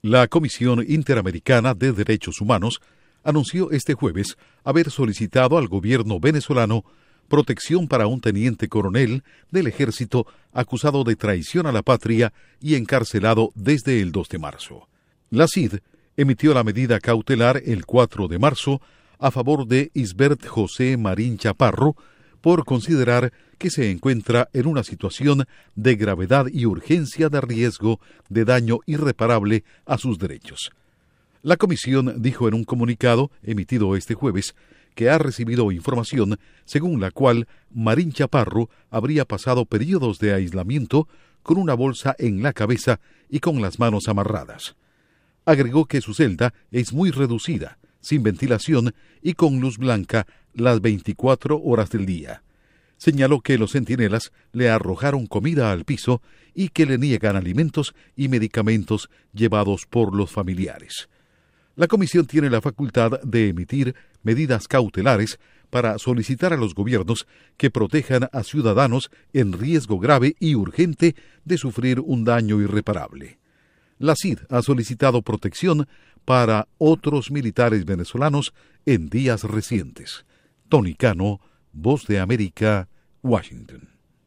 La Comisión Interamericana de Derechos Humanos anunció este jueves haber solicitado al gobierno venezolano protección para un teniente coronel del ejército acusado de traición a la patria y encarcelado desde el 2 de marzo. La CID emitió la medida cautelar el 4 de marzo a favor de Isbert José Marín Chaparro por considerar que se encuentra en una situación de gravedad y urgencia de riesgo de daño irreparable a sus derechos. La comisión dijo en un comunicado emitido este jueves que ha recibido información según la cual Marín Chaparro habría pasado periodos de aislamiento con una bolsa en la cabeza y con las manos amarradas. Agregó que su celda es muy reducida, sin ventilación y con luz blanca las 24 horas del día. Señaló que los centinelas le arrojaron comida al piso y que le niegan alimentos y medicamentos llevados por los familiares. La comisión tiene la facultad de emitir medidas cautelares para solicitar a los gobiernos que protejan a ciudadanos en riesgo grave y urgente de sufrir un daño irreparable. La CID ha solicitado protección para otros militares venezolanos en días recientes. Tony Cano, Voz de América, Washington.